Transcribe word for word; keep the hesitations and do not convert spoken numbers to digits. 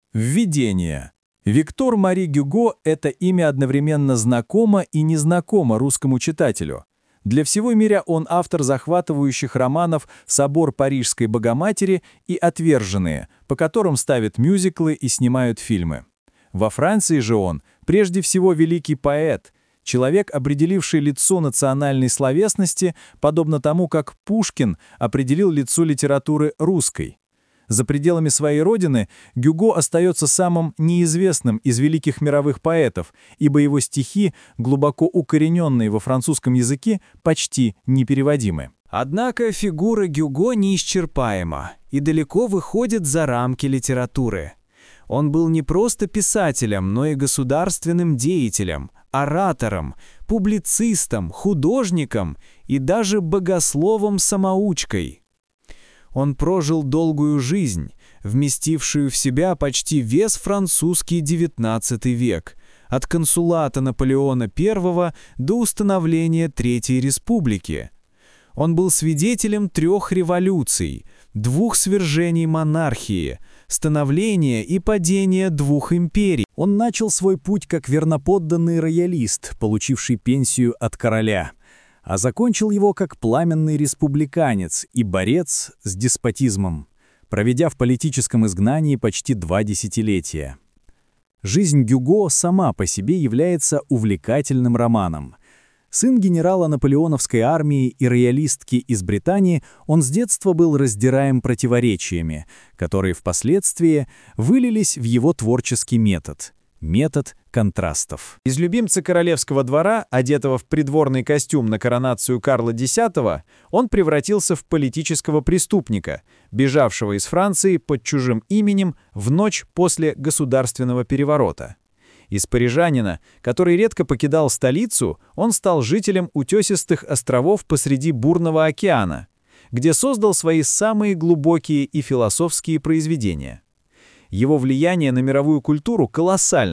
Введение. Виктор Мари Гюго – это имя одновременно знакомо и незнакомо русскому читателю. Для всего мира он автор захватывающих романов «Собор Парижской Богоматери» и «Отверженные», по которым ставят мюзиклы и снимают фильмы. Во Франции же он, прежде всего, великий поэт, человек, определивший лицо национальной словесности, подобно тому, как Пушкин определил лицо литературы русской. За пределами своей родины Гюго остается самым неизвестным из великих мировых поэтов, ибо его стихи, глубоко укорененные во французском языке, почти непереводимы. Однако фигура Гюго неисчерпаема и далеко выходит за рамки литературы. Он был не просто писателем, но и государственным деятелем, оратором, публицистом, художником и даже богословом-самоучкой. Он прожил долгую жизнь, вместившую в себя почти весь французский девятнадцатый век, от консулата Наполеона Первого до установления Третьей Республики. Он был свидетелем трех революций, двух свержений монархии, становления и падения двух империй. Он начал свой путь как верноподданный роялист, получивший пенсию от короля, а закончил его как пламенный республиканец и борец с деспотизмом, проведя в политическом изгнании почти два десятилетия. Жизнь Гюго сама по себе является увлекательным романом. Сын генерала наполеоновской армии и роялистки из Британии, он с детства был раздираем противоречиями, которые впоследствии вылились в его творческий метод — метод контрастов. Из любимца королевского двора, одетого в придворный костюм на коронацию Карла Десятого, он превратился в политического преступника, бежавшего из Франции под чужим именем в ночь после государственного переворота. Из парижанина, который редко покидал столицу, он стал жителем утесистых островов посреди бурного океана, где создал свои самые глубокие и философские произведения. Его влияние на мировую культуру колоссально.